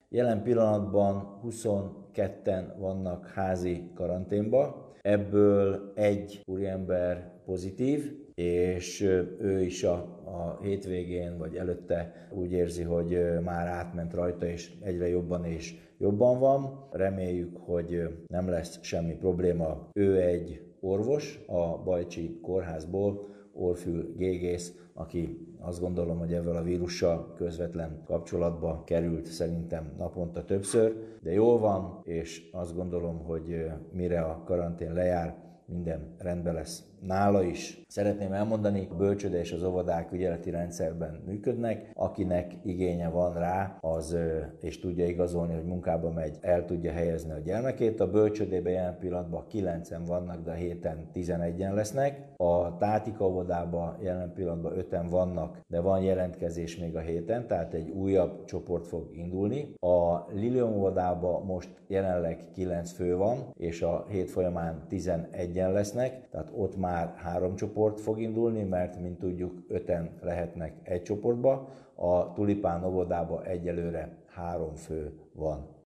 Jelen pillanatban 22-en vannak házi karanténba, ebből egy úriember pozitív, és ő is a hétvégén vagy előtte úgy érzi, hogy már átment rajta, és egyre jobban van. Reméljük, hogy nem lesz semmi probléma. Ő egy orvos a Bajcsi kórházból, orfül-gégész, aki azt gondolom, hogy ezzel a vírussal közvetlen kapcsolatba került szerintem naponta többször, de jól van, és azt gondolom, hogy mire a karantén lejár, minden rendben lesz nála is. Szeretném elmondani, a bölcsőde és az óvodák ügyeleti rendszerben működnek, akinek igénye van rá, az és tudja igazolni, hogy munkába megy, el tudja helyezni a gyermekét. A bölcsődében jelen pillanatban 9-en vannak, de a héten 11-en lesznek. A Tátika óvodában jelen pillanatban 5-en vannak, de van jelentkezés még a héten, tehát egy újabb csoport fog indulni. A Lilium óvodában most jelenleg 9 fő van, és a hét folyamán 11-en lesznek, tehát ott már 3 csoport fog indulni, mert mint tudjuk 5-en lehetnek egy csoportba. A Tulipán óvodában egyelőre 3 fő van.